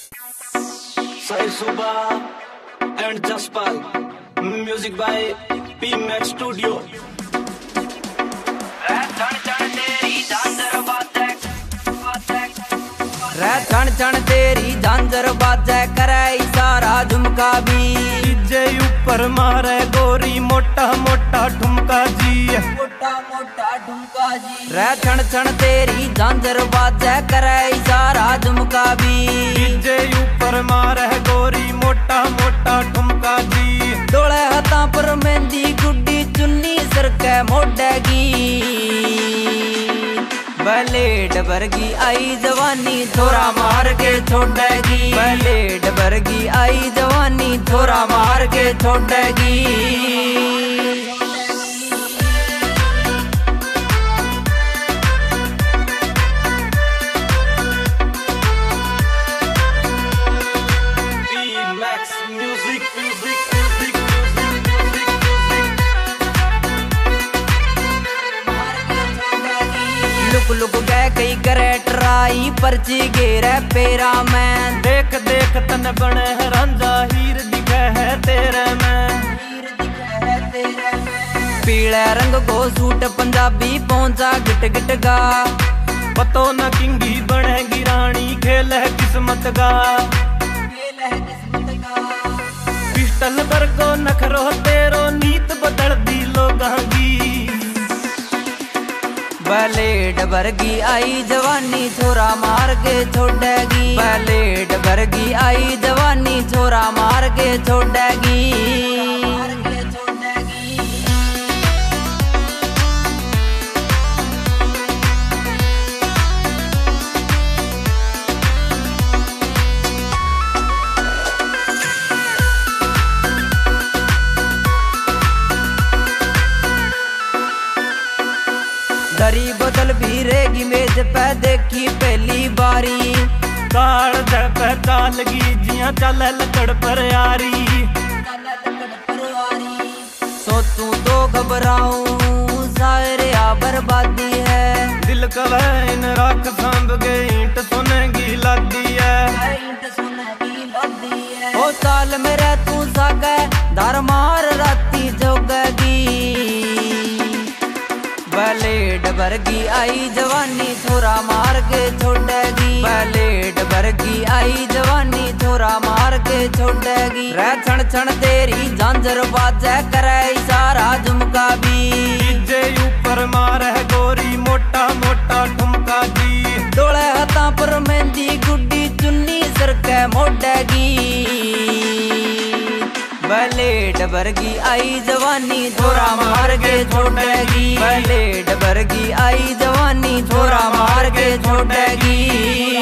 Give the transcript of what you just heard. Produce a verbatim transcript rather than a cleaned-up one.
Sai Suba and Jaspal. Music by P-Max Studio. रे छण छण तेरी झांझर बाजे करे इशारा झुमका भी डीजे ऊपर मारे गोरी मोटा मोटा ठुमका जी मोटा मोटा ठुमका जी रे छण छण तेरी झांझर बाजे करे इशारा झुमका भी डीजे ऊपर मारे गोरी मोटा मोटा ठुमका जी डोले हाथां पर मेहंदी गुड्डी चुन्नी सरके मोड़ेगी ब्लेड वर्गी आई जवानी छोरा मार के छोड़ेगी ब्लेड वर्गी आई जवानी छोरा मार के छोड़ेगी। लुक लुक गए कई करे ट्राई पर्ची घेरे पेरा में देख देख तन बने है रांझा हीर दिखे है तेरे में पीले रंग को सूट पंजाबी पहुंचा गिट गिट गा पतो न किंगी बनेगी रानी खेल है किस्मत का पिस्टल पर को नखरो तेरो नीत बदल दी लोगांगी ब्लेड वर्गी आई जवानी छोरा मार के छोड़ेगी ब्लेड वर्गी आई जवानी छोरा मार के छोड़ेगी। दरी बदल भी रेगी मेज पे देखी पहली बारी काल दे पे चालगी जिया चल लकड़ पर यारी सो तू तो घबराऊं सारे आ बर्बादी है दिल कवैन रख सांभ के ईंट सुनेगी लादी है ओ साल मेरे तू सागे धार मार राती जोगगी ब्लेड वर्गी आई जवानी छोरा मार के छोड़ेगी ब्लेड वर्गी आई जवानी छोरा मार के छोड़ेगी रे छण छण तेरी झांझर बाजे करे इशारा झुमका भी डीजे ऊपर मारे गोरी मोटा मोटा ठुमका जी डोले हाथां पर मेहंदी गुड्डी चुन्नी सरके मोड़ेगी ब्लेड वर्गी आई जवानी छोरा मार के छोड़ेगी ब्लेड वर्गी आई जवानी छोरा मार के छोड़ेगी।